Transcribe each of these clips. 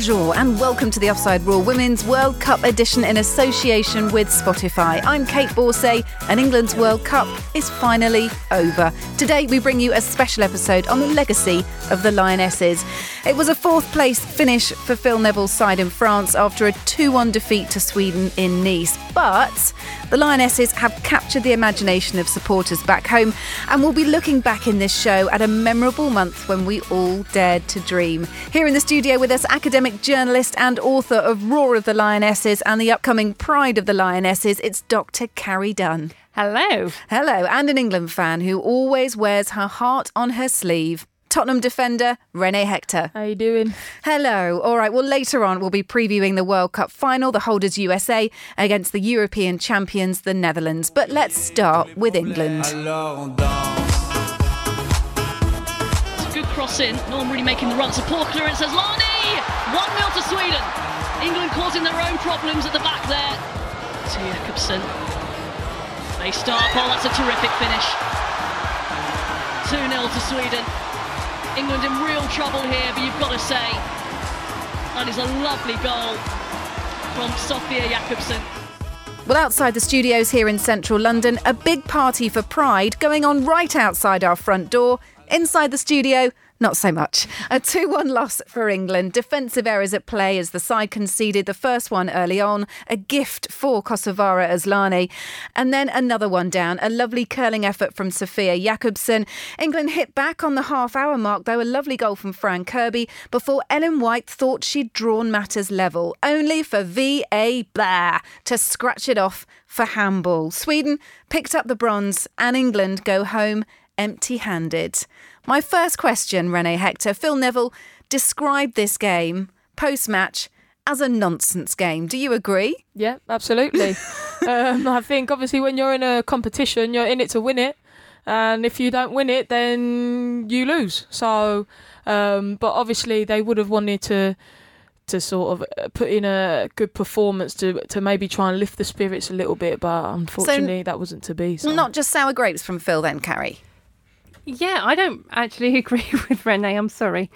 Bonjour and welcome to the Offside Rule Women's World Cup edition in association with Spotify. I'm Kate Borsay and England's World Cup is finally over. Today we bring you a special episode on the legacy of the Lionesses. It was a fourth place finish for Phil Neville's side in France after a 2-1 defeat to Sweden in Nice. But the Lionesses have captured the imagination of supporters back home and we'll be looking back in this show at a memorable month when we all dared to dream. Here in the studio with us, academic journalist and author of Roar of the Lionesses and the upcoming Pride of the Lionesses, it's Dr. Carrie Dunn. Hello. Hello, and an England fan who always wears her heart on her sleeve, Tottenham defender Renee Hector. How you doing? Hello. All right, well, later on we'll be previewing the World Cup final, the holders USA against the European champions, the Netherlands. But let's start with England. Good cross in. No one really making the run. So poor clearance as Lani! 1-0 to Sweden. England causing their own problems at the back there. To Jakobsen. They start. Oh, that's a terrific finish. 2-0 to Sweden. England in real trouble here, but you've got to say, that is a lovely goal from Sofia Jakobsen. Well, outside the studios here in central London, a big party for Pride going on right outside our front door. Inside the studio, not so much. A 2-1 loss for England. Defensive errors at play as the side conceded the first one early on. A gift for Kosovare Asllani. And then another one down. A lovely curling effort from Sofia Jakobsen. England hit back on the half-hour mark, though. A lovely goal from Fran Kirby before Ellen White thought she'd drawn matters level. Only for VAR to scratch it off for handball. Sweden picked up the bronze and England go home empty-handed. My first question, Renee Hector. Phil Neville described this game post-match as a nonsense game. Do you agree? Yeah, absolutely. I think obviously when you're in a competition, you're in it to win it. And if you don't win it, then you lose. So, but obviously they would have wanted to sort of put in a good performance to maybe try and lift the spirits a little bit. But unfortunately, that wasn't to be. So. Not just sour grapes from Phil then, Carrie? Yeah, I don't actually agree with Renee, I'm sorry.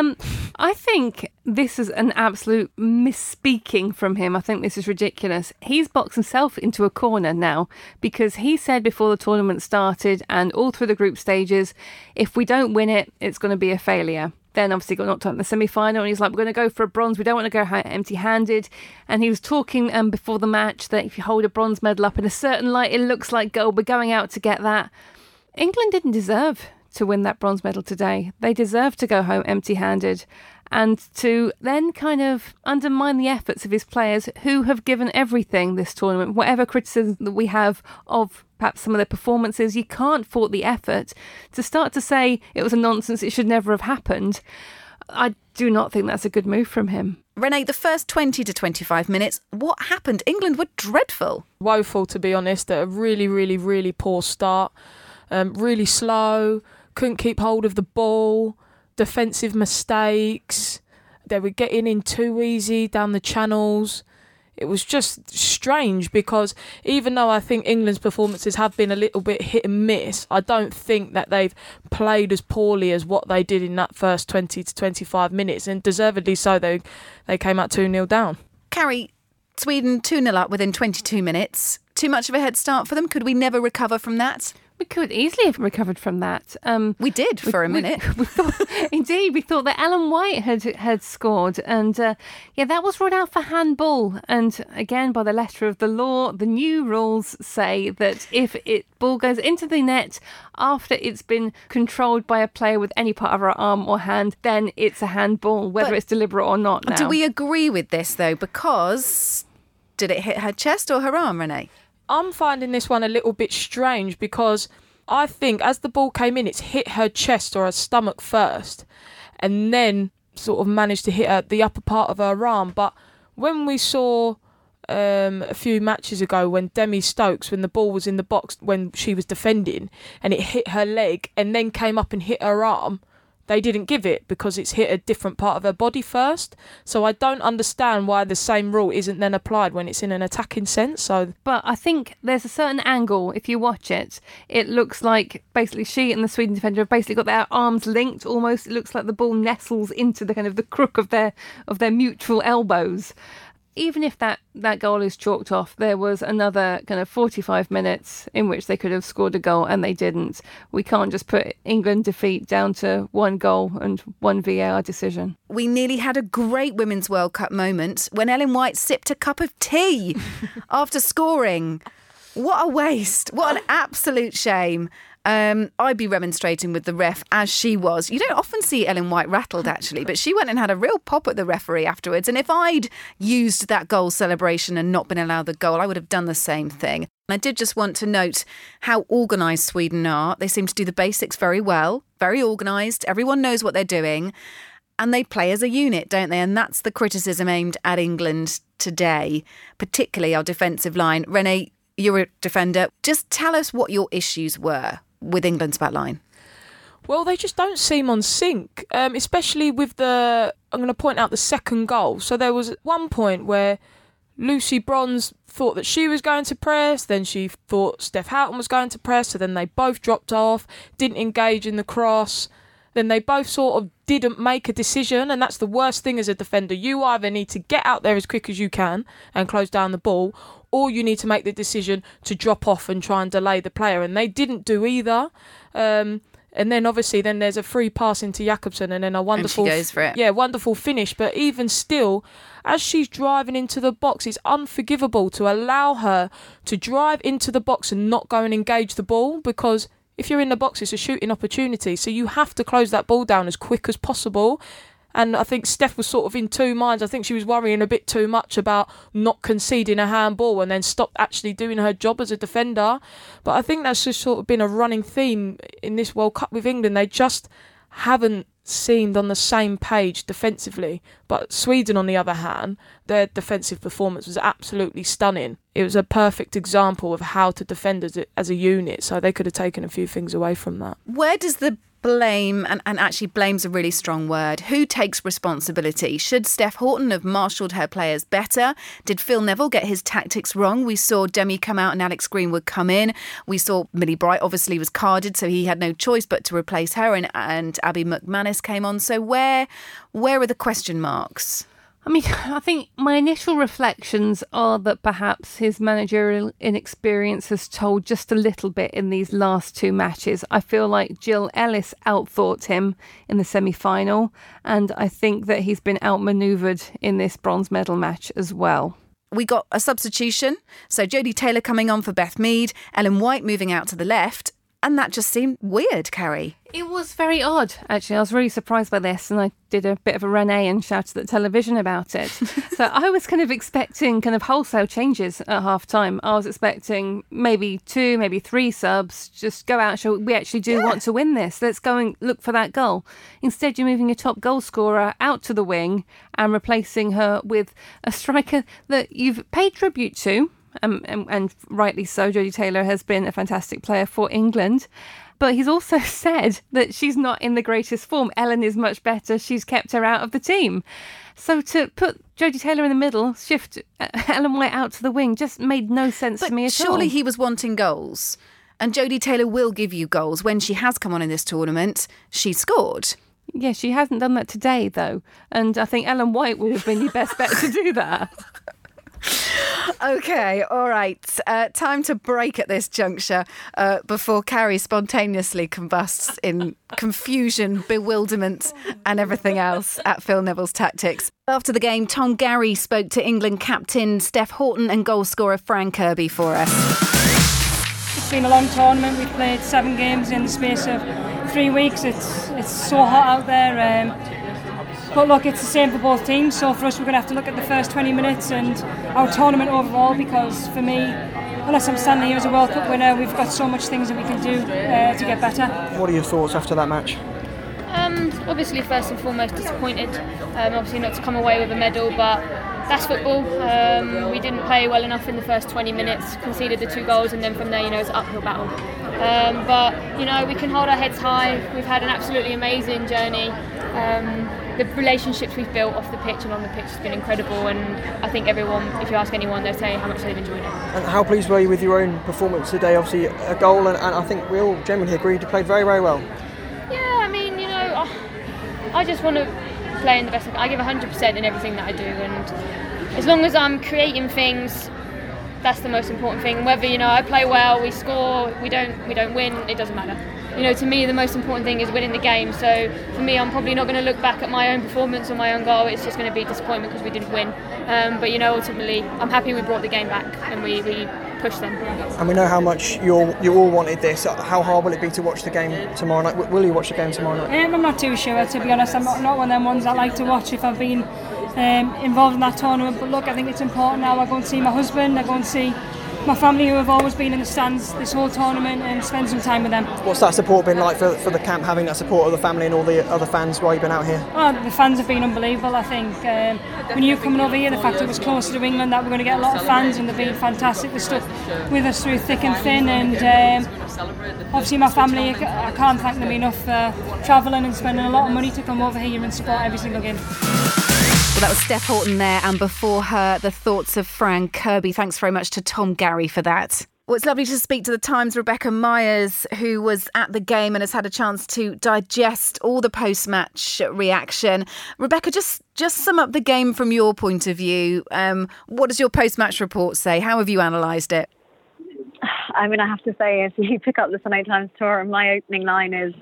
I think this is an absolute misspeaking from him. I think this is ridiculous. He's boxed himself into a corner now because he said before the tournament started and all through the group stages, if we don't win it, it's going to be a failure. Then obviously got knocked out in the semi-final and he's like, we're going to go for a bronze. We don't want to go empty-handed. And he was talking before the match that if you hold a bronze medal up in a certain light, it looks like gold. We're going out to get that. England didn't deserve to win that bronze medal today. They deserve to go home empty-handed and to then kind of undermine the efforts of his players who have given everything this tournament. Whatever criticism that we have of perhaps some of their performances, you can't fault the effort. To start to say it was a nonsense, it should never have happened, I do not think that's a good move from him. Renee, the first 20 to 25 minutes, what happened? England were dreadful. Woeful, to be honest. A really, really, really poor start. Really slow, couldn't keep hold of the ball, defensive mistakes. They were getting in too easy down the channels. It was just strange because even though I think England's performances have been a little bit hit and miss, I don't think that they've played as poorly as what they did in that first 20 to 25 minutes. And deservedly so, they came out 2-0 down. Carrie, Sweden 2-0 up within 22 minutes. Too much of a head start for them? Could we never recover from that? We could easily have recovered from that. We did for a minute. We thought that Ellen White had scored. And that was ruled out for handball. And again, by the letter of the law, the new rules say that if ball goes into the net after it's been controlled by a player with any part of her arm or hand, then it's a handball, whether it's deliberate or not now. Do we agree with this, though? Because did it hit her chest or her arm, Renee? I'm finding this one a little bit strange because I think as the ball came in, it's hit her chest or her stomach first and then sort of managed to hit the upper part of her arm. But when we saw a few matches ago when Demi Stokes, when the ball was in the box, when she was defending and it hit her leg and then came up and hit her arm, they didn't give it because it's hit a different part of her body first. So I don't understand why the same rule isn't then applied when it's in an attacking sense. But I think there's a certain angle, if you watch it, it looks like basically she and the Sweden defender have basically got their arms linked almost. It looks like the ball nestles into the kind of the crook of their mutual elbows. Even if that goal is chalked off, there was another kind of 45 minutes in which they could have scored a goal and they didn't. We can't just put England defeat down to one goal and one VAR decision. We nearly had a great Women's World Cup moment when Ellen White sipped a cup of tea after scoring. What a waste. What an absolute shame. I'd be remonstrating with the ref as she was. You don't often see Ellen White rattled, actually, but she went and had a real pop at the referee afterwards. And if I'd used that goal celebration and not been allowed the goal, I would have done the same thing. And I did just want to note how organised Sweden are. They seem to do the basics very well, very organised. Everyone knows what they're doing. And they play as a unit, don't they? And that's the criticism aimed at England today, particularly our defensive line. Renee, you're a defender. Just tell us what your issues were with England's back line. Well, they just don't seem on sync, especially with I'm going to point out the second goal. So there was one point where Lucy Bronze thought that she was going to press, then she thought Steph Houghton was going to press, so then they both dropped off, didn't engage in the cross. Then they both sort of didn't make a decision, and that's the worst thing as a defender. You either need to get out there as quick as you can and close down the ball, or you need to make the decision to drop off and try and delay the player. And they didn't do either. And then obviously then there's a free pass into Jakobsen and then a wonderful, and she goes for it. Yeah, wonderful finish. But even still, as she's driving into the box, it's unforgivable to allow her to drive into the box and not go and engage the ball, because if you're in the box, it's a shooting opportunity. So you have to close that ball down as quick as possible. And I think Steph was sort of in two minds. I think she was worrying a bit too much about not conceding a handball and then stopped actually doing her job as a defender. But I think that's just sort of been a running theme in this World Cup with England. They just haven't seemed on the same page defensively. But Sweden, on the other hand, their defensive performance was absolutely stunning. It was a perfect example of how to defend as a unit. So they could have taken a few things away from that. Where does the blame, and actually blame's a really strong word, who takes responsibility? Should Steph Houghton have marshalled her players better? Did Phil Neville get his tactics wrong? We saw Demi come out and Alex Greenwood come in. We saw Millie Bright obviously was carded, so he had no choice but to replace her, and Abby McManus came on. So where are the question marks? I mean, I think my initial reflections are that perhaps his managerial inexperience has told just a little bit in these last two matches. I feel like Jill Ellis outthought him in the semi-final, and I think that he's been outmanoeuvred in this bronze medal match as well. We got a substitution, so Jodie Taylor coming on for Beth Mead, Ellen White moving out to the left, and that just seemed weird, Carrie. It was very odd, actually. I was really surprised by this, and I did a bit of a Renee and shouted at television about it. So I was kind of expecting kind of wholesale changes at half-time. I was expecting maybe 2, maybe 3 subs, just go out and show we actually do want to win this. Let's go and look for that goal. Instead, you're moving your top goal scorer out to the wing and replacing her with a striker that you've paid tribute to, and rightly so. Jodie Taylor has been a fantastic player for England. But he's also said that she's not in the greatest form. Ellen is much better. She's kept her out of the team. So to put Jodie Taylor in the middle, shift Ellen White out to the wing, just made no sense to me at all. But surely he was wanting goals. And Jodie Taylor will give you goals. When she has come on in this tournament, she scored. Yeah, she hasn't done that today, though. And I think Ellen White would have been your best bet to do that. OK, all right. Time to break at this juncture before Carrie spontaneously combusts in confusion, bewilderment and everything else at Phil Neville's tactics. After the game, Tom Garry spoke to England captain Steph Houghton and goal scorer Fran Kirby for us. It's been a long tournament. We've played 7 games in the space of 3 weeks. It's so hot out there. But look, it's the same for both teams. So for us, we're going to have to look at the first 20 minutes and our tournament overall, because for me, unless I'm standing here as a World Cup winner, we've got so much things that we can do to get better. What are your thoughts after that match? Obviously, first and foremost, disappointed. Obviously not to come away with a medal, but that's football. We didn't play well enough in the first 20 minutes, conceded the 2 goals, and then from there, it's an uphill battle. But we can hold our heads high. We've had an absolutely amazing journey. The relationships we've built off the pitch and on the pitch has been incredible, and I think everyone, if you ask anyone, they'll say how much they've enjoyed it. And how pleased were you with your own performance today? Obviously a goal, and I think we all generally agreed you played very, very well. Yeah, I mean, I just want to play in the best. I give 100% in everything that I do, and as long as I'm creating things, that's the most important thing. Whether I play well, we score, we don't win, it doesn't matter. To me, the most important thing is winning the game. So for me, I'm probably not going to look back at my own performance or my own goal. It's just going to be disappointment because we didn't win. But ultimately, I'm happy we brought the game back and we pushed them. And we know how much you all wanted this. How hard will it be to watch the game tomorrow night? Will you watch the game tomorrow night? I'm not too sure, to be honest. I'm not one of them ones I like to watch if I've been involved in that tournament. But look, I think it's important now. I go and see my husband, I go and see my family who have always been in the stands this whole tournament, and spend some time with them. What's that support been like for the camp, having that support of the family and all the other fans while you've been out here? Oh, the fans have been unbelievable. I think when you're coming over here, the fact it was closer to England, that we're going to get a lot of fans, and they've been fantastic. They stuck with us through thick and thin, and obviously my family, I can't thank them enough for travelling and spending a lot of money to come over here and support every single game. Well, that was Steph Houghton there, and before her, the thoughts of Fran Kirby. Thanks very much to Tom Garry for that. Well, it's lovely to speak to the Times' Rebecca Myers, who was at the game and has had a chance to digest all the post-match reaction. Rebecca, just sum up the game from your point of view. What does your post-match report say? How have you analysed it? I mean, I have to say, if you pick up the Sunday Times tour, my opening line is...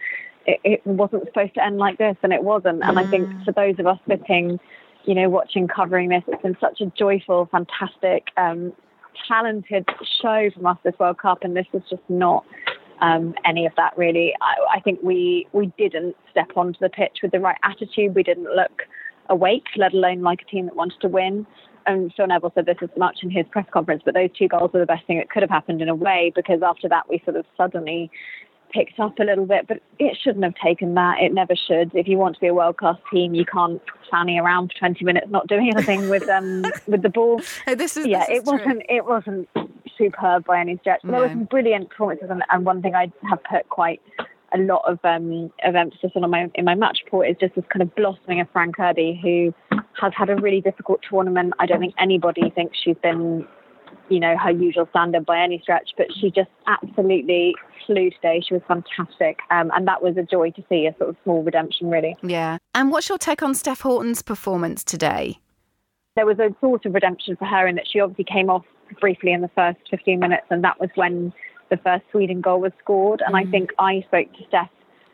It wasn't supposed to end like this, and it wasn't. And I think for those of us sitting, watching, covering this, it's been such a joyful, fantastic, talented show from us this World Cup, and this was just not any of that, really. I think we didn't step onto the pitch with the right attitude. We didn't look awake, let alone like a team that wanted to win. And Phil Neville said this as much in his press conference, but those 2 goals were the best thing that could have happened in a way, because after that we sort of suddenly picked up a little bit, but it shouldn't have taken that. It never should. If you want to be a world-class team, you can't fanny around for 20 minutes not doing anything with the ball. It wasn't superb by any stretch. No. There were some brilliant performances, and one thing I have put quite a lot of emphasis on in my match report is just this kind of blossoming of Fran Kirby, who has had a really difficult tournament. I don't think anybody thinks she's been her usual standard by any stretch, but she just absolutely flew today. She was fantastic, and that was a joy to see, a sort of small redemption, really. Yeah. And what's your take on Steph Houghton's performance today? There was a sort of redemption for her in that she obviously came off briefly in the first 15 minutes, and that was when the first Sweden goal was scored. And I think I spoke to Steph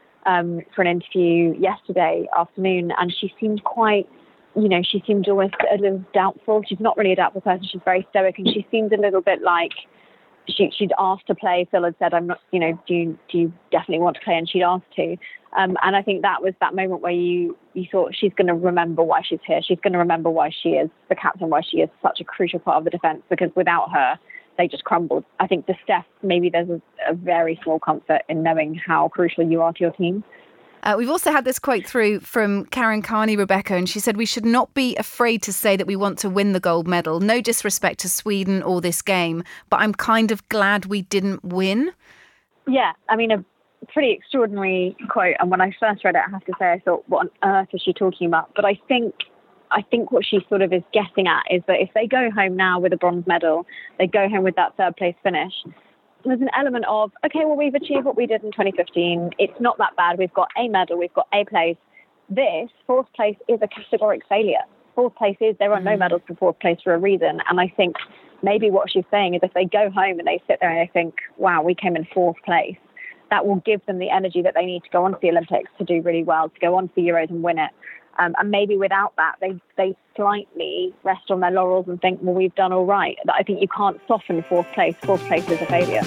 for an interview yesterday afternoon, and she seemed quite... she seemed almost a little doubtful. She's not really a doubtful person. She's very stoic, and she seemed a little bit like she'd asked to play. Phil had said, "I'm not. Do you definitely want to play?" And she'd asked to. And I think that was that moment where you thought she's going to remember why she's here. She's going to remember why she is the captain, why she is such a crucial part of the defence. Because without her, they just crumbled. I think for Steph, maybe there's a very small comfort in knowing how crucial you are to your team. We've also had this quote through from Karen Carney, Rebecca, and she said, "We should not be afraid to say that we want to win the gold medal. No disrespect to Sweden or this game, but I'm kind of glad we didn't win." Yeah, I mean, a pretty extraordinary quote. And when I first read it, I have to say, I thought, what on earth is she talking about? But I think what she sort of is getting at is that if they go home now with a bronze medal, they go home with that third place finish. There's an element of, okay, well, we've achieved what we did in 2015. It's not that bad. We've got a medal. We've got a place. This, fourth place, is a categoric failure. Fourth place is, there are no medals for fourth place for a reason. And I think maybe what she's saying is if they go home and they sit there and they think, wow, we came in fourth place, that will give them the energy that they need to go on to the Olympics to do really well, to go on to the Euros and win it. And maybe without that, they slightly rest on their laurels and think, well, we've done all right. I think you can't soften fourth place. Fourth place is a failure.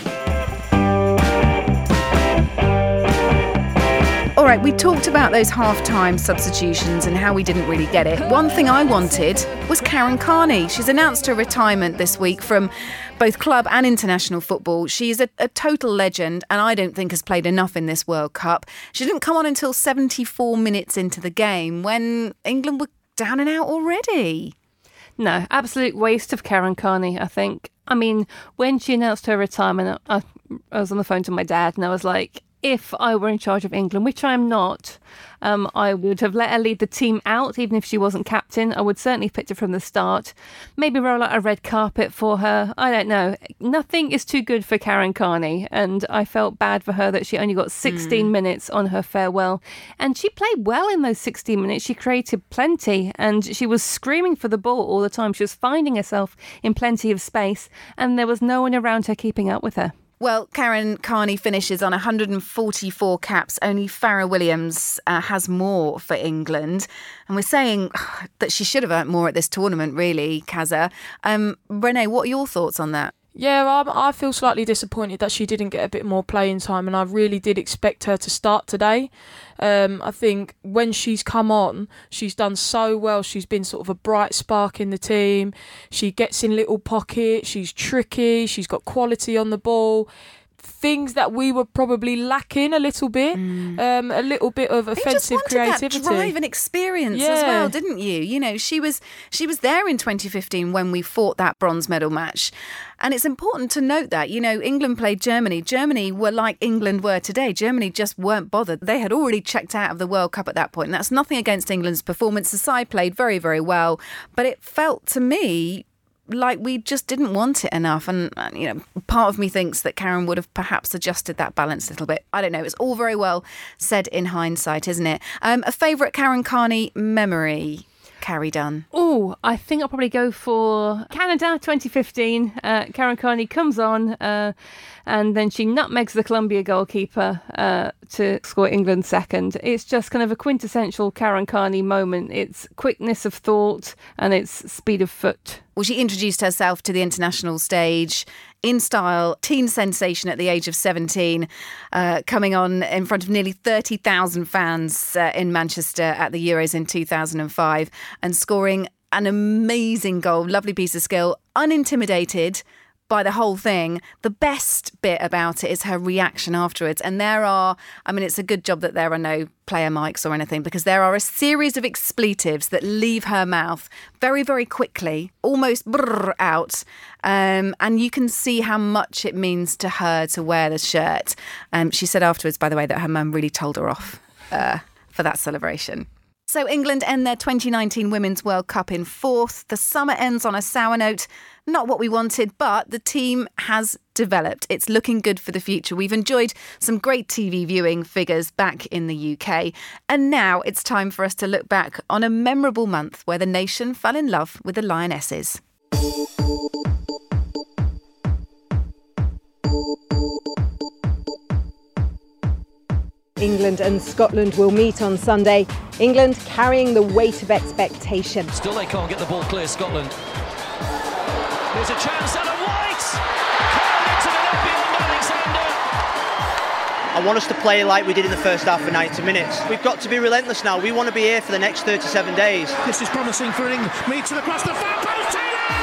All right, we talked about those half-time substitutions and how we didn't really get it. One thing I wanted was Karen Carney. She's announced her retirement this week from both club and international football. She's a total legend, and I don't think has played enough in this World Cup. She didn't come on until 74 minutes into the game when England were down and out already. No, absolute waste of Karen Carney, I think. I mean, when she announced her retirement, I was on the phone to my dad and I was like, if I were in charge of England, which I'm not, I would have let her lead the team out, even if she wasn't captain. I would certainly have picked her from the start. Maybe roll out a red carpet for her. I don't know. Nothing is too good for Karen Carney, and I felt bad for her that she only got 16 minutes on her farewell. And she played well in those 16 minutes. She created plenty, and she was screaming for the ball all the time. She was finding herself in plenty of space, and there was no one around her keeping up with her. Well, Karen Carney finishes on 144 caps. Only Farrah Williams has more for England. And we're saying that she should have earned more at this tournament, really, Kazza. Renee, what are your thoughts on that? Yeah, I feel slightly disappointed that she didn't get a bit more playing time, and I really did expect her to start today. I think when she's come on, she's done so well. She's been sort of a bright spark in the team. She gets in little pockets. She's tricky. She's got quality on the ball. Things that we were probably lacking a little bit, a little bit of offensive creativity, that drive and experience as well, didn't you? You know, she was there in 2015 when we fought that bronze medal match, and it's important to note that, you know, England played Germany. Germany were like England were today. Germany just weren't bothered. They had already checked out of the World Cup at that point. And that's nothing against England's performance. The side played very, very well, but it felt to me like we just didn't want it enough. And, you know, part of me thinks that Karen would have perhaps adjusted that balance a little bit. I don't know. It's all very well said in hindsight, isn't it? A favourite Karen Carney memory, Carrie Dunn? Oh, I think I'll probably go for Canada 2015. Karen Carney comes on and then she nutmegs the Colombia goalkeeper to score England second. It's just kind of a quintessential Karen Carney moment. It's quickness of thought and it's speed of foot. Well, she introduced herself to the international stage in style, teen sensation at the age of 17, coming on in front of nearly 30,000 fans in Manchester at the Euros in 2005 and scoring an amazing goal, lovely piece of skill, unintimidated by the whole thing. The best bit about it is her reaction afterwards. And it's a good job that there are no player mics or anything, because there are a series of expletives that leave her mouth very, very quickly, almost out. And you can see how much it means to her to wear the shirt. She said afterwards, by the way, that her mum really told her off for that celebration. So England end their 2019 Women's World Cup in fourth. The summer ends on a sour note. Not what we wanted, but the team has developed. It's looking good for the future. We've enjoyed some great TV viewing figures back in the UK. And now it's time for us to look back on a memorable month where the nation fell in love with the Lionesses. England and Scotland will meet on Sunday. England carrying the weight of expectation. Still they can't get the ball clear, Scotland. There's a chance, Ellen White! Curled into the net beyond Alexander. I want us to play like we did in the first half for 90 minutes. We've got to be relentless now. We want to be here for the next 37 days. This is promising for England. Meets it across the far post.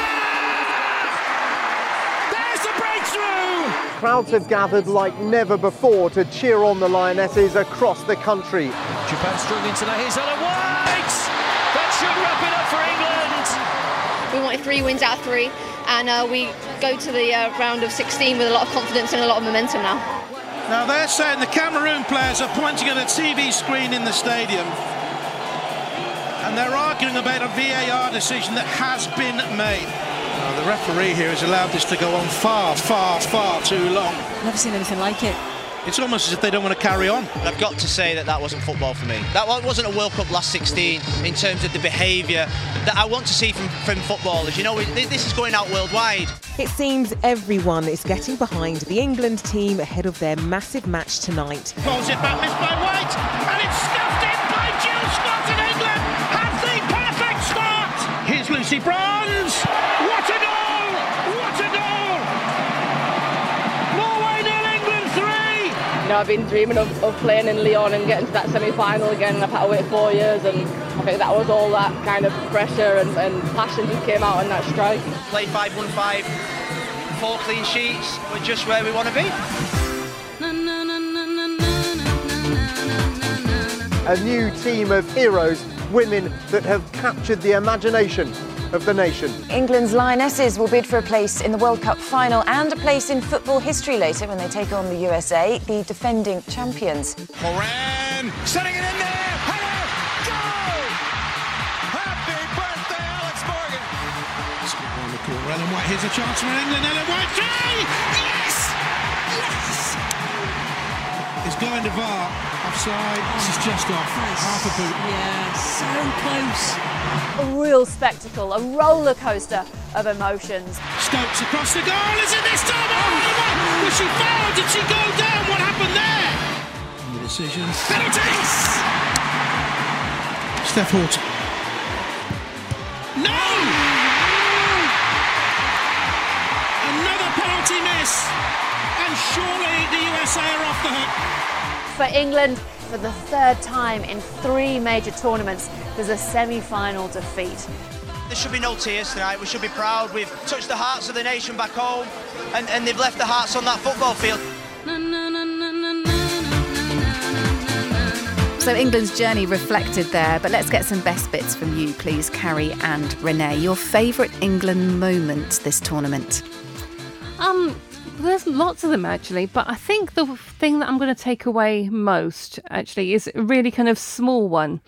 There's the breakthrough! Crowds have gathered like never before to cheer on the Lionesses across the country. Japan struggling today. Here's Ellen White! That should wrap it up for England. We wanted 3 wins out of 3, and we go to the round of 16 with a lot of confidence and a lot of momentum now. Now they're saying the Cameroon players are pointing at a TV screen in the stadium, and they're arguing about a VAR decision that has been made. Now, the referee here has allowed this to go on far, far, far too long. Never seen anything like it. It's almost as if they don't want to carry on. And I've got to say that wasn't football for me. That wasn't a World Cup last 16 in terms of the behaviour that I want to see from footballers. You know, this is going out worldwide. It seems everyone is getting behind the England team ahead of their massive match tonight. Pulls it back, missed by White, and it's scuffed in by Jill Scott, and England have the perfect start. Here's Lucy Bronze. What a goal! What a goal! Norway 0, England 3. You know, I've been dreaming of playing in Lyon and getting to that semi-final again, and I've had to wait 4 years, and I think that was all that kind of pressure and passion that came out in that strike. Play 5-1-5, 4 clean sheets, we're just where we want to be. A new team of heroes, women that have captured the imagination of the nation. England's Lionesses will bid for a place in the World Cup final and a place in football history later when they take on the USA, the defending champions. Moran setting it in there. Header, goal! Happy birthday, Alex Morgan. On the corner, Ellen White. Here's a chance for England. Ellen White, try! Yes! Yes! It's going to VAR. Offside. This is just off. Half a boot. Yeah, so close. A real spectacle, a roller coaster of emotions. Stokes across the goal. Is it this time? Oh, was she fouled? Did she go down? What happened there? And the decision. Penalties! Steph Horton. No! Another penalty miss. And surely the USA are off the hook. For England, for the third time in 3 major tournaments, there's a semi-final defeat. There should be no tears tonight. We should be proud. We've touched the hearts of the nation back home, and they've left the hearts on that football field. So England's journey reflected there, but let's get some best bits from you, please, Carrie and Renee. Your favourite England moment this tournament? There's lots of them actually, but I think the thing that I'm going to take away most actually is a really kind of small one.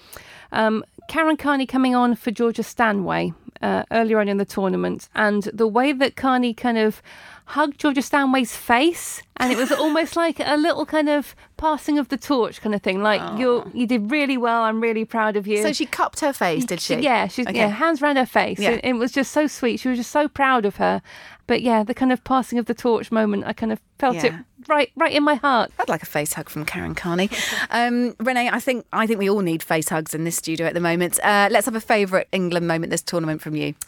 Karen Carney coming on for Georgia Stanway earlier on in the tournament, and the way that Carney kind of hugged Georgia Stanway's face, and it was almost like a little kind of passing of the torch kind of thing. Like, you did really well. I'm really proud of you. So she cupped her face, did she? Yeah, hands around her face. Yeah. It was just so sweet. She was just so proud of her. But yeah, the kind of passing of the torch moment, I kind of felt it right in my heart. I'd like a face hug from Karen Carney. Renee, I think we all need face hugs in this studio at the moment. Let's have a favourite England moment this tournament from you.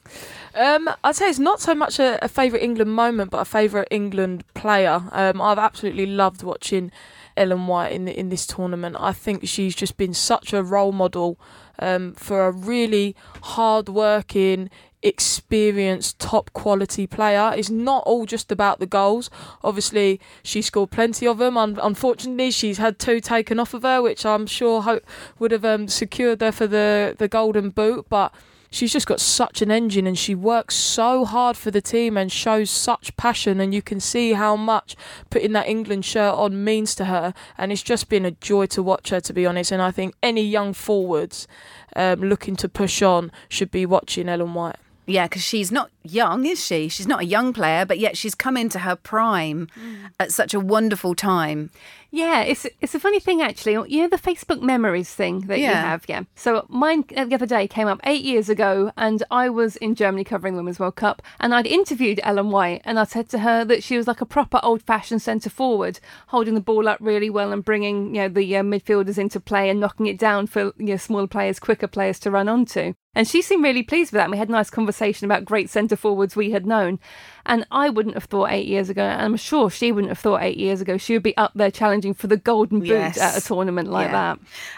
I'd say it's not so much a favourite England moment, but a favourite England player. I've absolutely loved watching Ellen White in this tournament. I think she's just been such a role model for a really hard-working, experienced, top quality player. It's not all just about the goals. Obviously, she scored plenty of them. Unfortunately, she's had 2 taken off of her, which I'm sure would have secured her for the golden boot. But she's just got such an engine, and she works so hard for the team and shows such passion, and you can see how much putting that England shirt on means to her, and it's just been a joy to watch her, to be honest. And I think any young forwards looking to push on should be watching Ellen White. Yeah, because she's not young, is she? She's not a young player, but yet she's come into her prime at such a wonderful time. Yeah, it's a funny thing actually. You know the Facebook memories thing that you have, yeah. So mine the other day came up 8 years ago, and I was in Germany covering the Women's World Cup, and I'd interviewed Ellen White, and I said to her that she was like a proper old-fashioned centre forward, holding the ball up really well and bringing the midfielders into play and knocking it down for smaller players, quicker players to run onto. And she seemed really pleased with that. And we had a nice conversation about great centre forwards we had known. And I wouldn't have thought 8 years ago, and I'm sure she wouldn't have thought 8 years ago, she would be up there challenging for the golden boot at a tournament like that.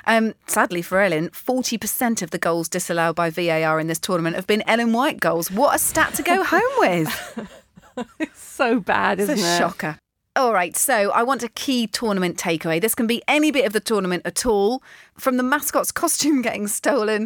Sadly for Ellen, 40% of the goals disallowed by VAR in this tournament have been Ellen White goals. What a stat to go home with. It's so bad, isn't it? It's a shocker. All right, so I want a key tournament takeaway. This can be any bit of the tournament at all, from the mascot's costume getting stolen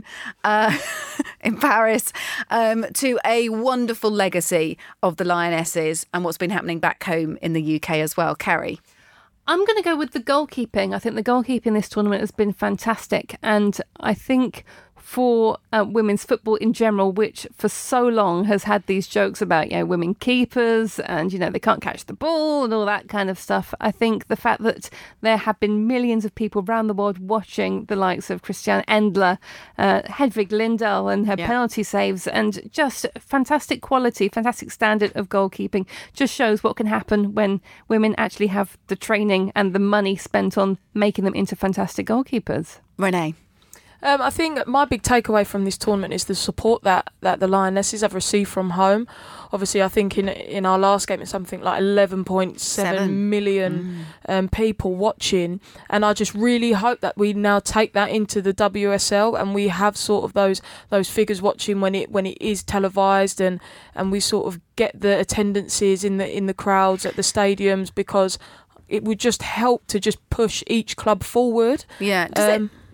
in Paris to a wonderful legacy of the Lionesses and what's been happening back home in the UK as well. Carrie? I'm going to go with the goalkeeping. I think the goalkeeping in this tournament has been fantastic. And I think for women's football in general, which for so long has had these jokes about, women keepers and, they can't catch the ball and all that kind of stuff. I think the fact that there have been millions of people around the world watching the likes of Christiane Endler, Hedvig Lindahl and her penalty saves, and just fantastic quality, fantastic standard of goalkeeping, just shows what can happen when women actually have the training and the money spent on making them into fantastic goalkeepers. Renee? I think my big takeaway from this tournament is the support that the Lionesses have received from home. Obviously, I think in our last game it's something like 11.7 million people watching, and I just really hope that we now take that into the WSL and we have sort of those figures watching when it is televised, and we sort of get the attendances in the crowds at the stadiums, because it would just help to just push each club forward. Yeah.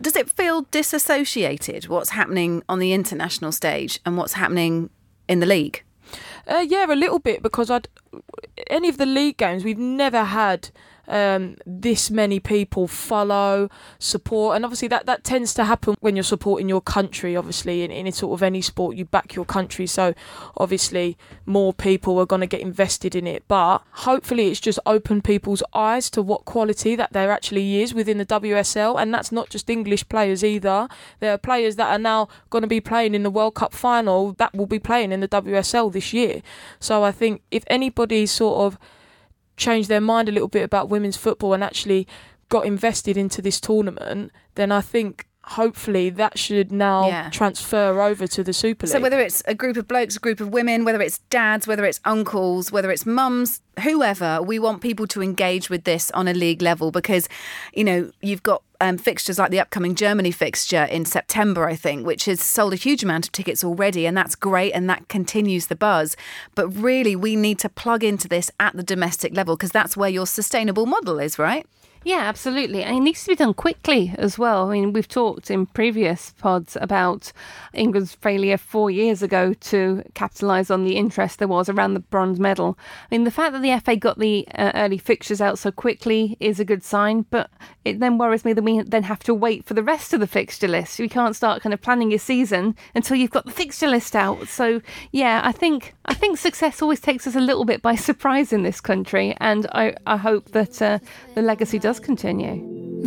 Does it feel disassociated, what's happening on the international stage and what's happening in the league? Yeah, a little bit, because any of the league games, we've never had this many people follow, support, and obviously that tends to happen when you're supporting your country. Obviously in sort of any sport, you back your country, so obviously more people are going to get invested in it. But hopefully it's just opened people's eyes to what quality that there actually is within the WSL, and that's not just English players either. There are players that are now going to be playing in the World Cup final that will be playing in the WSL this year. So I think if anybody sort of changed their mind a little bit about women's football and actually got invested into this tournament, then I think hopefully that should now transfer over to the Super League. So whether it's a group of blokes, a group of women, whether it's dads, whether it's uncles, whether it's mums, whoever, we want people to engage with this on a league level, because, you know, you've got fixtures like the upcoming Germany fixture in September, I think, which has sold a huge amount of tickets already, and that's great, and that continues the buzz. But really, we need to plug into this at the domestic level, because that's where your sustainable model is, right? Yeah, absolutely. And it needs to be done quickly as well. I mean, we've talked in previous pods about England's failure 4 years ago to capitalise on the interest there was around the bronze medal. I mean, the fact that the FA got the early fixtures out so quickly is a good sign, but it then worries me that we then have to wait for the rest of the fixture list. We can't start kind of planning your season until you've got the fixture list out. So, yeah, I think success always takes us a little bit by surprise in this country, and I hope that the legacy does continue.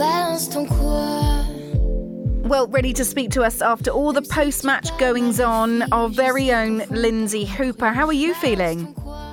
Well, ready to speak to us after all the post-match goings on, our very own Lindsay Hooper. How are you feeling?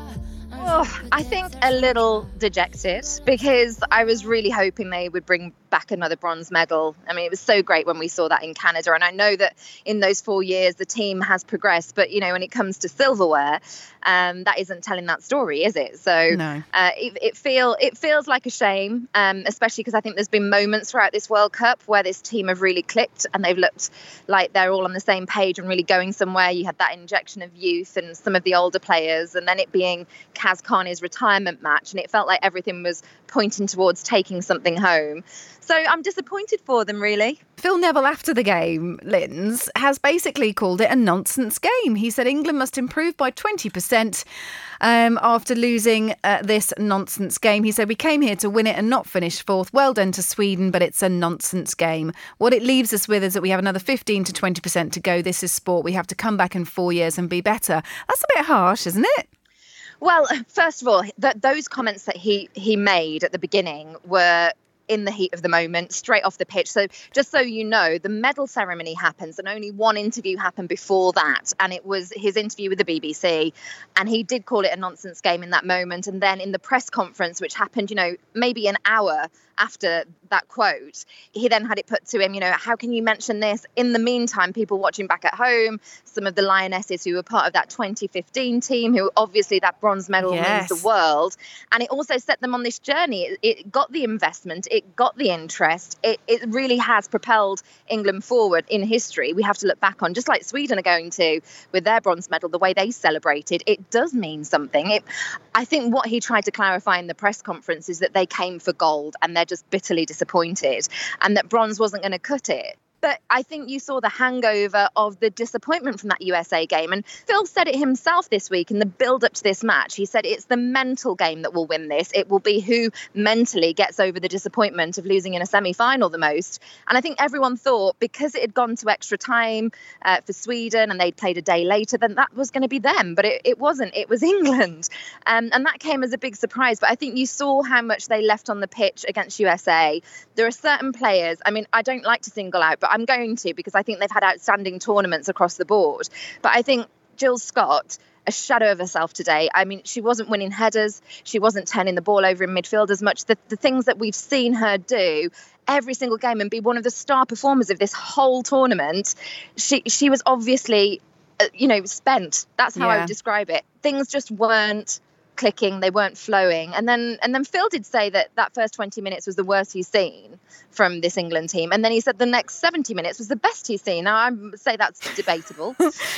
Oh, I think a little dejected, because I was really hoping they would bring back another bronze medal. I mean, it was so great when we saw that in Canada, and I know that in those 4 years the team has progressed, but, you know, when it comes to silverware, that isn't telling that story, is it? So no. It feels like a shame, especially because I think there's been moments throughout this World Cup where this team have really clicked and they've looked like they're all on the same page and really going somewhere. You had that injection of youth and some of the older players, and then it being Kaz Carney's retirement match, and it felt like everything was pointing towards taking something home. So I'm disappointed for them, really. Phil Neville, after the game, Linz, has basically called it a nonsense game. He said England must improve by 20% after losing this nonsense game. He said, we came here to win it and not finish fourth. Well done to Sweden, but it's a nonsense game. What it leaves us with is that we have another 15 to 20% to go. This is sport. We have to come back in 4 years and be better. That's a bit harsh, isn't it? Well, first of all, those comments that he made at the beginning were in the heat of the moment, straight off the pitch. So just so you know, the medal ceremony happens and only one interview happened before that, and it was his interview with the BBC, and he did call it a nonsense game in that moment. And then in the press conference, which happened, you know, maybe an hour after that quote, he then had it put to him, you know, how can you mention this? In the meantime, people watching back at home, some of the Lionesses who were part of that 2015 team, who obviously that bronze medal means the world. And it also set them on this journey. It got the investment, it got the interest. It really has propelled England forward in history. We have to look back on, just like Sweden are going to with their bronze medal, the way they celebrated. It does mean something. I think what he tried to clarify in the press conference is that they came for gold and they're just bitterly disappointed, and that bronze wasn't going to cut it. But I think you saw the hangover of the disappointment from that USA game. And Phil said it himself this week in the build-up to this match. He said it's the mental game that will win this. It will be who mentally gets over the disappointment of losing in a semi-final the most. And I think everyone thought because it had gone to extra time for Sweden and they'd played a day later, then that was going to be them. But it wasn't. It was England. And that came as a big surprise. But I think you saw how much they left on the pitch against USA. There are certain players, I mean, I don't like to single out, but I'm going to, because I think they've had outstanding tournaments across the board. But I think Jill Scott, a shadow of herself today. I mean, she wasn't winning headers. She wasn't turning the ball over in midfield as much. The things that we've seen her do every single game and be one of the star performers of this whole tournament, she was obviously, spent. That's how I would describe it. Things just weren't clicking, they weren't flowing, and then Phil did say that first 20 minutes was the worst he's seen from this England team, and then he said the next 70 minutes was the best he's seen. Now I say that's debatable.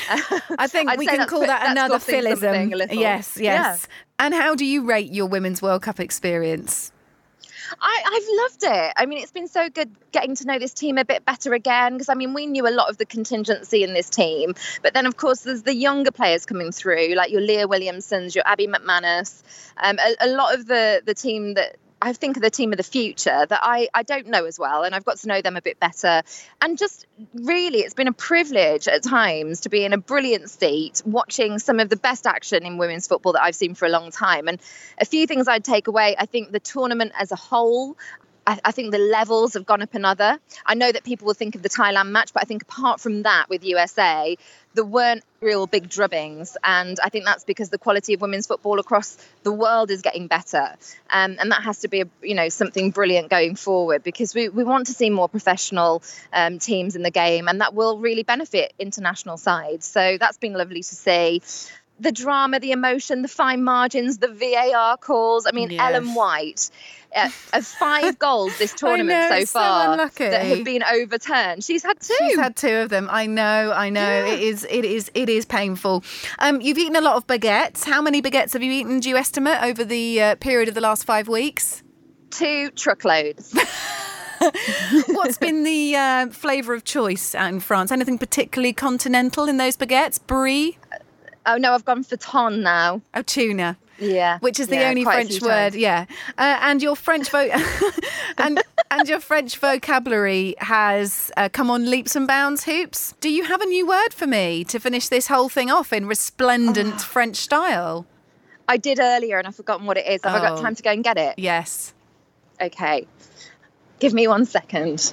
I think we can call that another Philism. Yes. Yeah. And how do you rate your Women's World Cup experience? I've loved it. I mean, it's been so good getting to know this team a bit better again, because, I mean, we knew a lot of the contingency in this team. But then, of course, there's the younger players coming through, like your Leah Williamsons, your Abby McManus, a lot of the team that I think are the team of the future that I don't know as well, and I've got to know them a bit better. And just really, it's been a privilege at times to be in a brilliant seat watching some of the best action in women's football that I've seen for a long time. And a few things I'd take away: I think the tournament as a whole, I think the levels have gone up another. I know that people will think of the Thailand match, but I think apart from that with USA, there weren't real big drubbings. And I think that's because the quality of women's football across the world is getting better. And that has to be, something brilliant going forward, because we want to see more professional teams in the game, and that will really benefit international sides. So that's been lovely to see. The drama, the emotion, the fine margins, the VAR calls. I mean, yes. Ellen White, of 5 goals this tournament so far that have been overturned. She's had 2. She's had 2 of them. I know. Yeah. It is painful. You've eaten a lot of baguettes. How many baguettes have you eaten, do you estimate, over the period of the last 5 weeks? 2 truckloads. What's been the flavour of choice out in France? Anything particularly continental in those baguettes? Brie? Oh, no, I've gone for thon now. Oh, tuna. Yeah. Which is the only French word, yeah. And your French and your French vocabulary has come on leaps and bounds, Hoops. Do you have a new word for me to finish this whole thing off in resplendent French style? I did earlier and I've forgotten what it is. Have I got time to go and get it? Yes. Okay. Give me 1 second.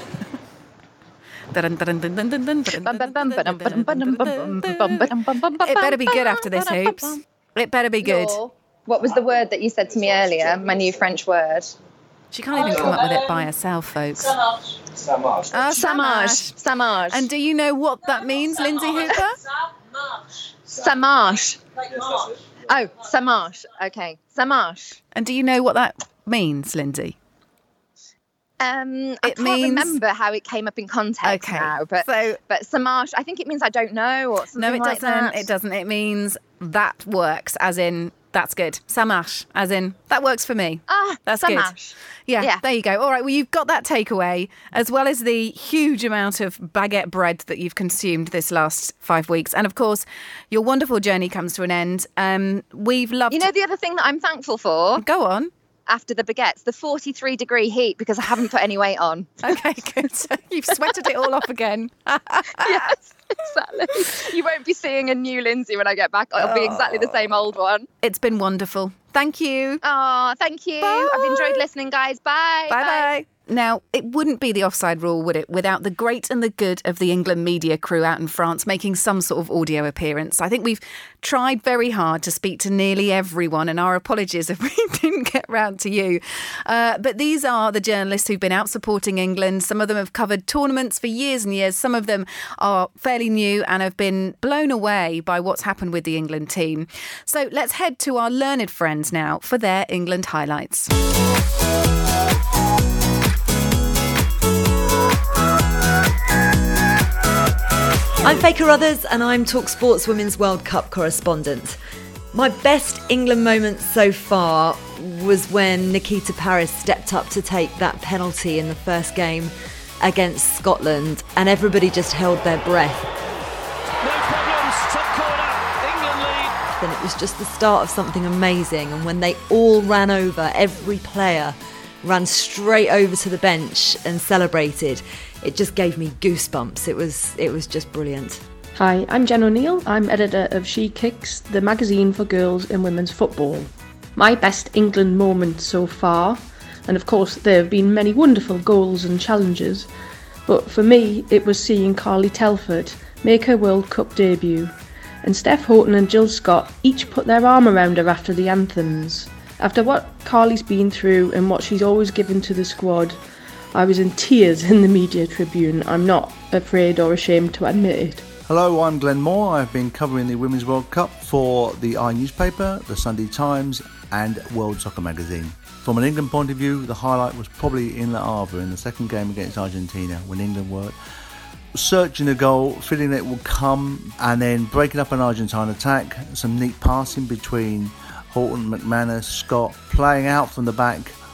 It better be good after this, Hoops. It better be good. What was the word that you said to me earlier? My new French word. She can't even come up with it by herself, folks. Samage. Oh, samage. Samage. And do you know what that means, Lindsay Hooper? Samage. Oh, samage. Okay, samage. And do you know what that means, Lindsay? I can't remember how it came up in context now, but samage, I think it means I don't know or something like that. No, it doesn't. It means that works, as in that's good. Samage, as in that works for me. That's samage. Good. Yeah, there you go. All right, well, you've got that takeaway, as well as the huge amount of baguette bread that you've consumed this last 5 weeks. And, of course, your wonderful journey comes to an end. We've loved... You know the other thing that I'm thankful for? Go on. After the baguettes, the 43-degree heat, because I haven't put any weight on. Okay, good. So you've sweated it all off again. Yes, exactly. You won't be seeing a new Lindsay when I get back. It'll be exactly the same old one. It's been wonderful. Thank you. Oh, thank you. Bye. I've enjoyed listening, guys. Bye. Bye-bye. Now, it wouldn't be the offside rule, would it, without the great and the good of the England media crew out in France making some sort of audio appearance. I think we've tried very hard to speak to nearly everyone, and our apologies if we didn't get round to you. But these are the journalists who've been out supporting England. Some of them have covered tournaments for years and years. Some of them are fairly new and have been blown away by what's happened with the England team. So let's head to our learned friends now for their England highlights. I'm Faye Carruthers and I'm TalkSport's Women's World Cup correspondent. My best England moment so far was when Nikita Parris stepped up to take that penalty in the first game against Scotland and everybody just held their breath. No problems, top corner, England lead. Then it was just the start of something amazing, and when they all ran over, every player ran straight over to the bench and celebrated. It just gave me goosebumps. It was just brilliant. Hi, I'm Jen O'Neill. I'm editor of She Kicks, the magazine for girls and women's football. My best England moment so far, and of course there have been many wonderful goals and challenges, but for me it was seeing Carly Telford make her World Cup debut, and Steph Houghton and Jill Scott each put their arm around her after the anthems. After what Carly's been through and what she's always given to the squad, I was in tears in the media tribune. I'm not afraid or ashamed to admit it. Hello, I'm Glenn Moore. I've been covering the Women's World Cup for the I newspaper, the Sunday Times and World Soccer Magazine. From an England point of view, the highlight was probably in Le Havre in the second game against Argentina, when England were searching a goal, feeling it would come, and then breaking up an Argentine attack. Some neat passing between Houghton, McManus, Scott, playing out from the back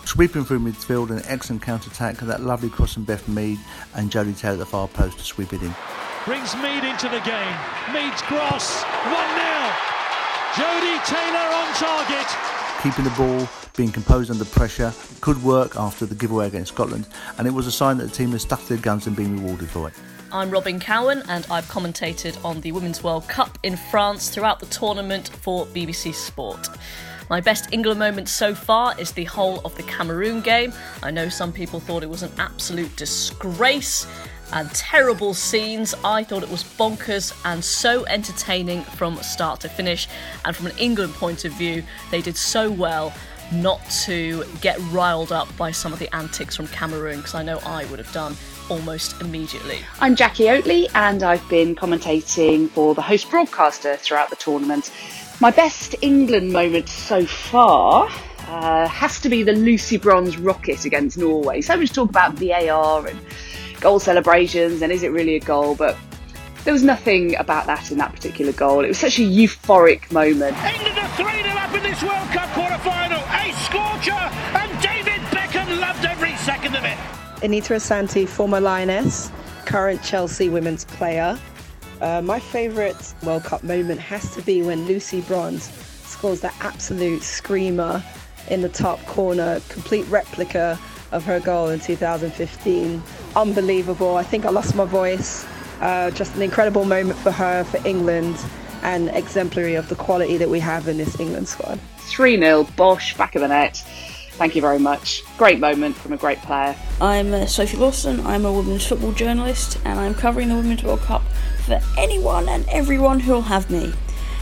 Sweeping through midfield, an excellent counter-attack, that lovely cross from Beth Mead and Jodie Taylor at the far post to sweep it in. Brings Mead into the game. Mead's cross, 1-0. Jodie Taylor on target. Keeping the ball, being composed under pressure, could work after the giveaway against Scotland, and it was a sign that the team had stuck to their guns and been rewarded for it. I'm Robin Cowan and I've commentated on the Women's World Cup in France throughout the tournament for BBC Sport. My best England moment so far is the whole of the Cameroon game. I know some people thought it was an absolute disgrace and terrible scenes. I thought it was bonkers and so entertaining from start to finish. And from an England point of view, they did so well not to get riled up by some of the antics from Cameroon, because I know I would have done almost immediately. I'm Jackie Oatley and I've been commentating for the host broadcaster throughout the tournament. My best England moment so far has to be the Lucy Bronze rocket against Norway. So much talk about VAR and goal celebrations and is it really a goal, but there was nothing about that in that particular goal. It was such a euphoric moment. England are 3-0 up in this World Cup quarter-final. A scorcher, and David Beckham loved every second of it. Anita Asante, former Lioness, current Chelsea women's player. My favourite World Cup moment has to be when Lucy Bronze scores that absolute screamer in the top corner, complete replica of her goal in 2015. Unbelievable. I think I lost my voice. Just an incredible moment for her, for England, and exemplary of the quality that we have in this England squad. 3-0, Bosch, back of the net. Thank you very much. Great moment from a great player. I'm Sophie Lawson. I'm a women's football journalist and I'm covering the Women's World Cup for anyone and everyone who'll have me.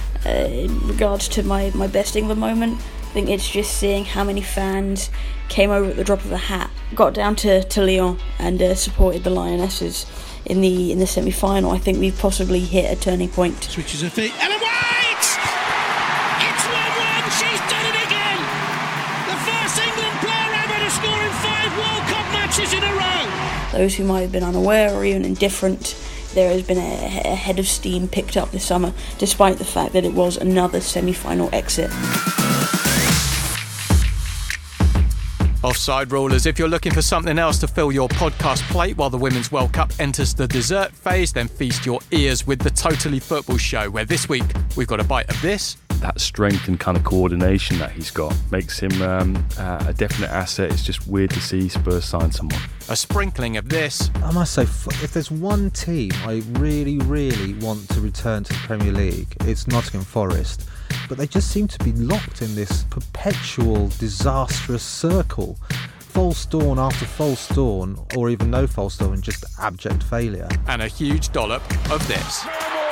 In regards to my best England moment, I think it's just seeing how many fans came over at the drop of a hat, got down to Lyon and supported the Lionesses in the semi-final. I think we've possibly hit a turning point. Switches her feet. Ellen White! It's 1-1. She's done it again. The first England player ever to score in 5 World Cup matches in a row. Those who might have been unaware or even indifferent, there has been a head of steam picked up this summer, despite the fact that it was another semi-final exit. Offside rulers, if you're looking for something else to fill your podcast plate while the Women's World Cup enters the dessert phase, then feast your ears with the Totally Football Show, where this week we've got a bite of this. That strength and kind of coordination that he's got makes him a definite asset. It's just weird to see Spurs sign someone. A sprinkling of this. I must say, if there's one team I really, really want to return to the Premier League, it's Nottingham Forest. But they just seem to be locked in this perpetual disastrous circle. False dawn after false dawn, or even no false dawn, and just abject failure. And a huge dollop of this.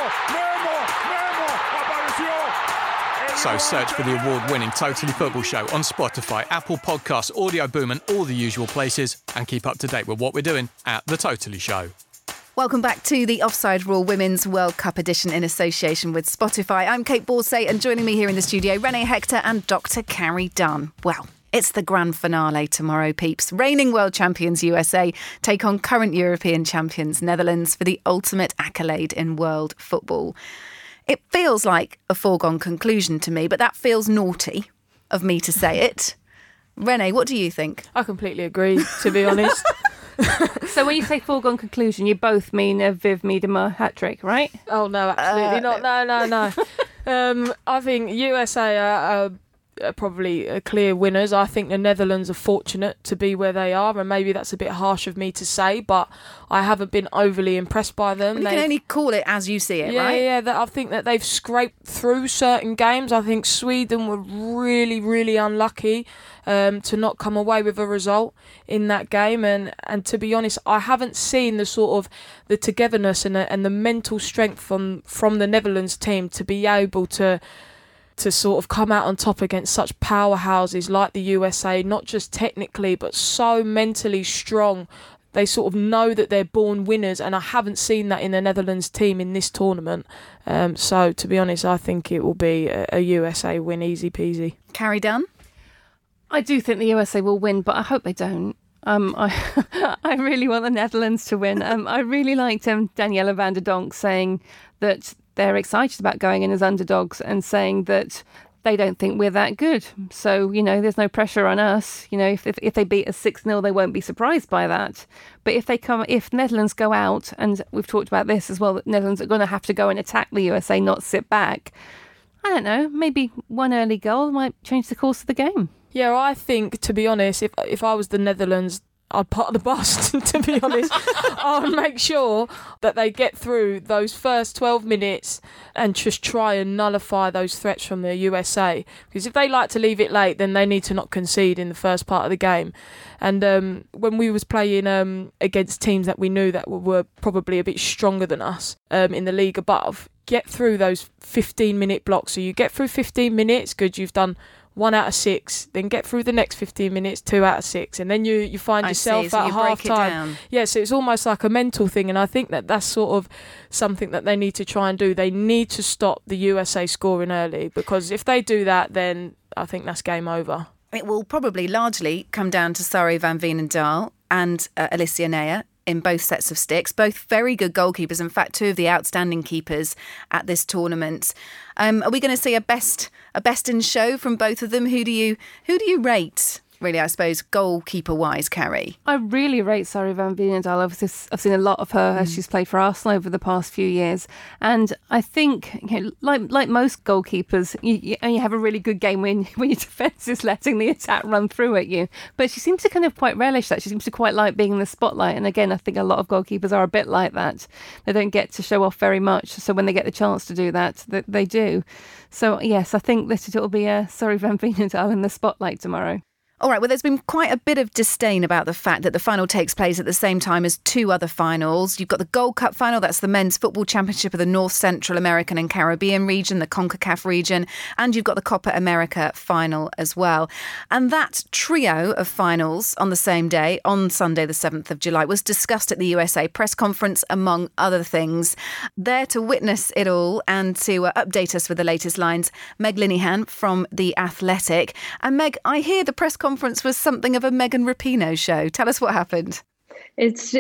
So search for the award-winning Totally Football Show on Spotify, Apple Podcasts, Audio Boom and all the usual places, and keep up to date with what we're doing at The Totally Show. Welcome back to the Offside Rule Women's World Cup edition in association with Spotify. I'm Kate Borsay, and joining me here in the studio, Renee Hector and Dr. Carrie Dunn. Well, it's the grand finale tomorrow, peeps. Reigning world champions USA take on current European champions Netherlands for the ultimate accolade in world football. It feels like a foregone conclusion to me, but that feels naughty of me to say it. Renee, what do you think? I completely agree, to be honest. So when you say foregone conclusion, you both mean a Viv Miedema hat-trick, right? Oh, no, absolutely not. No. I think USA are probably clear winners. I think the Netherlands are fortunate to be where they are, and maybe that's a bit harsh of me to say, but I haven't been overly impressed by them. You can only call it as you see it, right? Yeah, I think that they've scraped through certain games. I think Sweden were really, really unlucky to not come away with a result in that game, and to be honest, I haven't seen the sort of the togetherness and the mental strength from the Netherlands team to be able to sort of come out on top against such powerhouses like the USA, not just technically, but so mentally strong. They sort of know that they're born winners, and I haven't seen that in the Netherlands team in this tournament. So, to be honest, I think it will be a USA win, easy peasy. Carrie Dunn? I do think the USA will win, but I hope they don't. I really want the Netherlands to win. I really liked Daniela van der Donk saying that they're excited about going in as underdogs and saying that they don't think we're that good. So, there's no pressure on us. If they beat us 6-0, they won't be surprised by that. But if Netherlands go out, and we've talked about this as well, that Netherlands are going to have to go and attack the USA, not sit back. I don't know, maybe one early goal might change the course of the game. Yeah, I think, to be honest, if I was the Netherlands, I'd part the bus, to be honest. I would make sure that they get through those first 12 minutes and just try and nullify those threats from the USA. Because if they like to leave it late, then they need to not concede in the first part of the game. And when we was playing against teams that we knew that were probably a bit stronger than us in the league above, get through those 15-minute blocks. So you get through 15 minutes, good, you've done 1 out of 6, then get through the next 15 minutes, 2 out of 6, and then you find yourself at half time. Yeah, so it's almost like a mental thing, and I think that's sort of something that they need to try and do. They need to stop the USA scoring early, because if they do that, then I think that's game over. It will probably largely come down to Sari van Veenendaal and Alicia Naya in both sets of sticks, both very good goalkeepers. In fact, 2 of the outstanding keepers at this tournament. Are we going to see a best in show from both of them? Who do you rate? Really, I suppose, goalkeeper-wise, Carrie? I really rate Sari van Veenendaal. I've seen a lot of her as she's played for Arsenal over the past few years. And I think, like most goalkeepers, you only have a really good game when your defence is letting the attack run through at you. But she seems to kind of quite relish that. She seems to quite like being in the spotlight. And again, I think a lot of goalkeepers are a bit like that. They don't get to show off very much. So when they get the chance to do that, they do. So, yes, I think that it will be Sari van Veenendaal in the spotlight tomorrow. All right, well, there's been quite a bit of disdain about the fact that the final takes place at the same time as 2 other finals. You've got the Gold Cup final, that's the Men's Football Championship of the North, Central American and Caribbean region, the CONCACAF region, and you've got the Copa America final as well. And that trio of finals on the same day, on Sunday the 7th of July, was discussed at the USA press conference, among other things. There to witness it all and to update us with the latest lines, Meg Linehan from The Athletic. And Meg, I hear the press conference was something of a Megan Rapinoe show. Tell us what happened. It's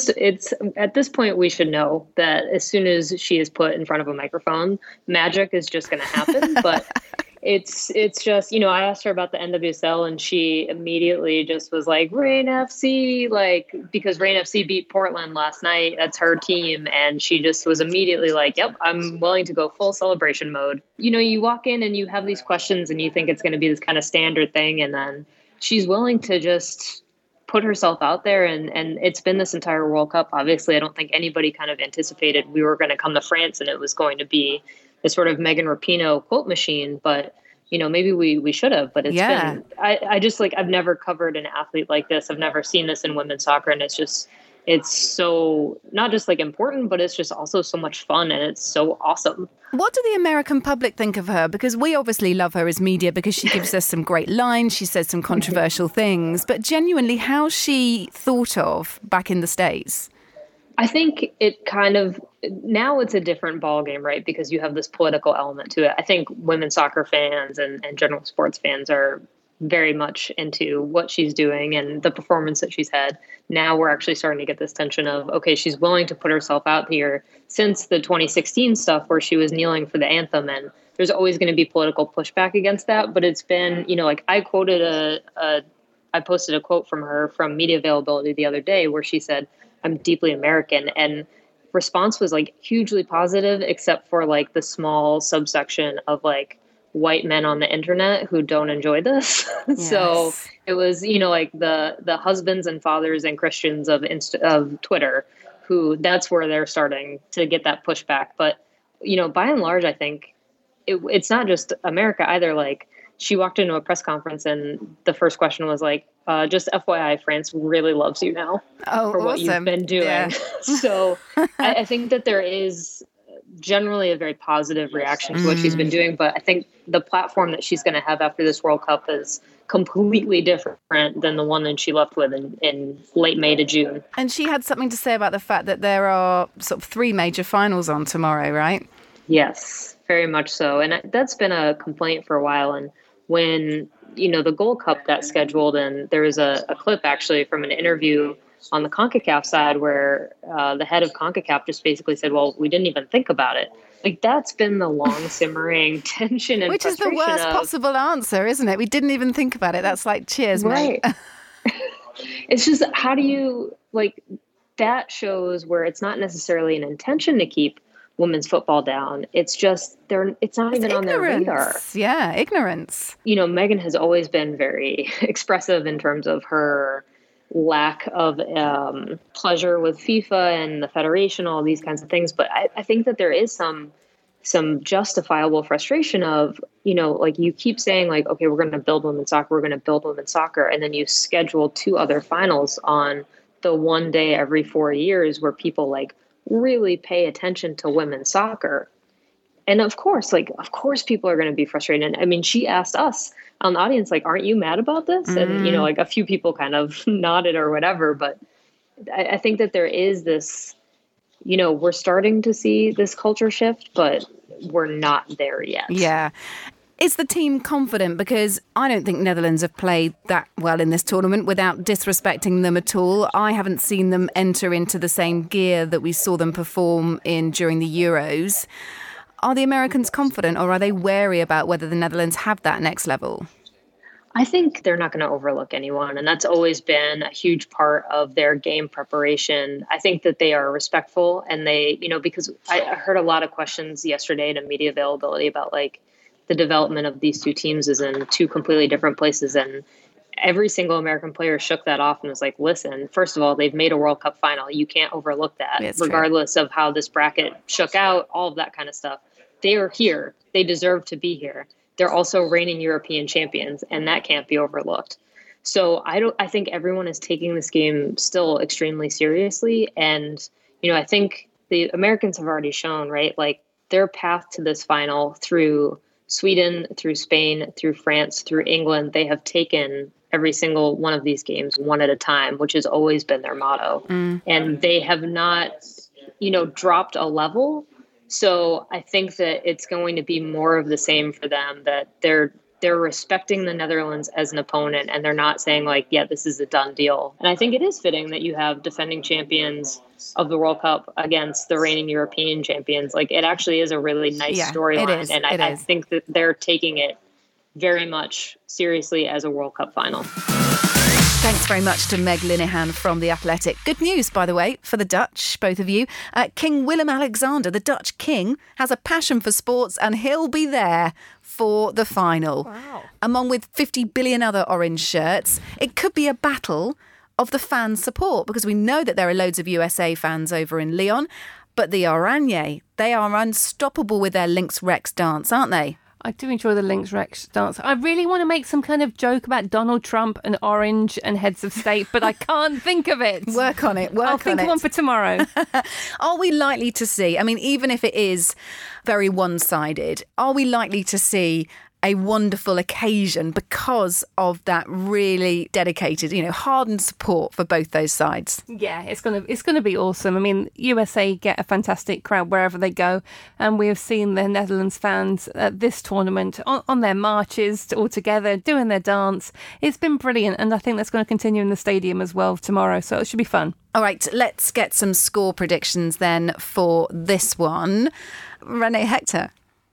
at this point we should know that as soon as she is put in front of a microphone, magic is just going to happen. But it's just, I asked her about the NWSL and she immediately just was like, Reign FC, because Reign FC beat Portland last night. That's her team. And she just was immediately like, yep, I'm willing to go full celebration mode. You walk in and you have these questions and you think it's going to be this kind of standard thing. And then she's willing to just put herself out there. And it's been this entire World Cup. Obviously, I don't think anybody kind of anticipated we were going to come to France and it was going to be this sort of Megan Rapinoe quote machine. But, maybe we should have. But it's been, I just I've never covered an athlete like this. I've never seen this in women's soccer. And it's so not just important, but it's just also so much fun and it's so awesome. What do the American public think of her? Because we obviously love her as media because she gives us some great lines. She says some controversial things, but genuinely, how's she thought of back in the States? I think it now it's a different ballgame, right? Because you have this political element to it. I think women's soccer fans and general sports fans are very much into what she's doing and the performance that she's had. Now we're actually starting to get this tension of, okay, she's willing to put herself out here since the 2016 stuff where she was kneeling for the anthem. And there's always going to be political pushback against that. But it's been, I quoted I posted a quote from her from Media Availability the other day where she said, I'm deeply American. And response was hugely positive, except for the small subsection of white men on the internet who don't enjoy this. Yes. So it was, the husbands and fathers and Christians of Twitter, who that's where they're starting to get that pushback. But, by and large, I think it's not just America either. She walked into a press conference and the first question was just FYI, France really loves you now for what you've been doing. Yeah. So I think that there is generally a very positive reaction to what she's been doing. But I think the platform that she's going to have after this World Cup is completely different than the one that she left with in late May to June. And she had something to say about the fact that there are sort of 3 major finals on tomorrow, right? Yes, very much so. And that's been a complaint for a while. And when, the Gold Cup got scheduled, and there was a clip actually from an interview on the CONCACAF side where the head of CONCACAF just basically said, well, we didn't even think about it. Like, that's been the long simmering tension and which is the worst possible answer, isn't it? We didn't even think about it. That's like, cheers, mate. It's just, how do you, like, that shows where it's not necessarily an intention to keep women's football down. It's just, it's not even on their radar. Yeah, ignorance. You know, Megan has always been very expressive in terms of her lack of pleasure with FIFA and the federation, all these kinds of things. But I think that there is some justifiable frustration of, you know, like, you keep saying, like, okay, we're going to build women's soccer, and then you schedule 2 other finals on the one day every 4 years where people, like, really pay attention to women's soccer. And of course people are going to be frustrated. And I mean, she asked us on the audience, like, aren't you mad about this? And, you know, like, a few people kind of nodded or whatever. But I think that there is this, you know, we're starting to see this culture shift, but we're not there yet. Yeah. Is the team confident? Because I don't think Netherlands have played that well in this tournament without disrespecting them at all. I haven't seen them enter into the same gear that we saw them perform in during the Euros. Are the Americans confident, or are they wary about whether the Netherlands have that next level? I think they're not going to overlook anyone, and that's always been a huge part of their game preparation. I think that they are respectful, and they, you know, because I heard a lot of questions yesterday to media availability about, like, the development of these two teams is in 2 completely different places, and every single American player shook that off and was like, listen, first of all, they've made a World Cup final. You can't overlook that, regardless of how this bracket shook out, all of that kind of stuff. They are here. They deserve to be here. They're also reigning European champions, and that can't be overlooked. So I think everyone is taking this game still extremely seriously. And, you know, I think the Americans have already shown, right, like, their path to this final through Sweden, through Spain, through France, through England, they have taken every single one of these games one at a time, which has always been their motto. And they have not, you know, dropped a level. So I think that it's going to be more of the same for them, that they're respecting the Netherlands as an opponent, and they're not saying, like, yeah, this is a done deal. And I think it is fitting that you have defending champions of the World Cup against the reigning European champions. Like, it actually is a really nice storyline. And I think that they're taking it very much seriously as a World Cup final. Thanks very much to Meg Linehan from The Athletic. Good news, by the way, for the Dutch, both of you. King Willem-Alexander, the Dutch king, has a passion for sports, and he'll be there for the final. Wow. Along with 50 billion other orange shirts. It could be a battle of the fan support, because we know that there are loads of USA fans over in Lyon, but the Oranje, they are unstoppable with their Lynx Rex dance, aren't they? I do enjoy the Lynx Rex dance. I really want to make some kind of joke about Donald Trump and orange and heads of state, but I can't think of it. Work on it. I'll think of one for tomorrow. Are we likely to see, I mean, even if it is very one-sided, are we likely to see a wonderful occasion because of that really dedicated, you know, hardened support for both those sides? Yeah, it's gonna be awesome. I mean, USA get a fantastic crowd wherever they go, and we have seen the Netherlands fans at this tournament on their marches all together, doing their dance. It's been brilliant, and I think that's going to continue in the stadium as well tomorrow, so it should be fun. All right, let's get some score predictions then for this one. Renee Hector.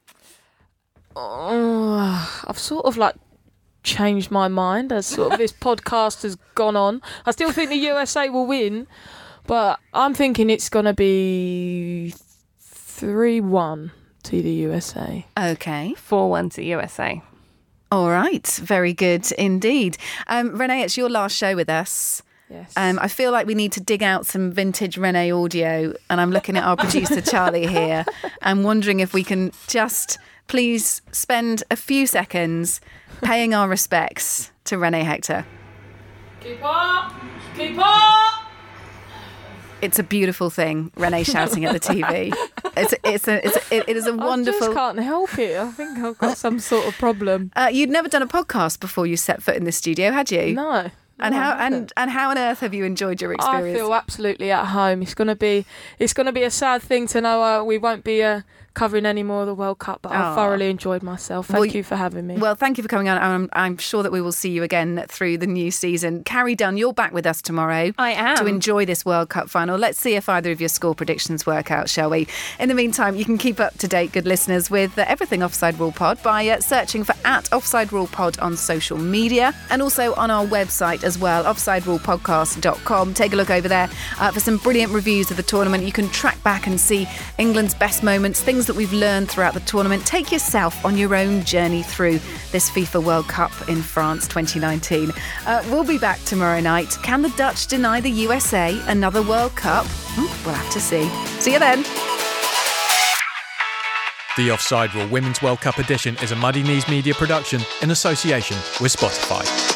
Oh, I've sort of like changed my mind as sort of this podcast has gone on. I still think the USA will win, but I'm thinking it's going to be 3-1 to the USA. Okay. 4-1 to USA. All right. Very good indeed. Renee, it's your last show with us. Yes. I feel like we need to dig out some vintage Renee audio, and I'm looking at our producer Charlie here. I'm wondering if we can just please spend a few seconds paying our respects to Renee Hector. Keep up! Keep up! It's a beautiful thing, Renee shouting at the TV. It is a wonderful. I just can't help it. I think I've got some sort of problem. You'd never done a podcast before you set foot in this studio, had you? No. And how on earth have you enjoyed your experience? I feel absolutely at home. It's going to be a sad thing to know we won't be covering any more of the World Cup, but I thoroughly enjoyed myself. Thank you for having me. Well, thank you for coming on. I'm sure that we will see you again through the new season. Carrie Dunn, you're back with us tomorrow. I am. To enjoy this World Cup final. Let's see if either of your score predictions work out, shall we? In the meantime, you can keep up to date, good listeners, with everything Offside Rule Pod by searching for @Offside Rule Pod on social media and also on our website as well, offsiderulepodcast.com. Take a look over there for some brilliant reviews of the tournament. You can track back and see England's best moments, things that we've learned throughout the tournament. Take yourself on your own journey through this FIFA World Cup in France 2019. We'll be back tomorrow night. Can the Dutch deny the USA another World Cup? We'll have to see. See you then. The Offside Rule Women's World Cup edition is a Muddy Knees Media production in association with Spotify.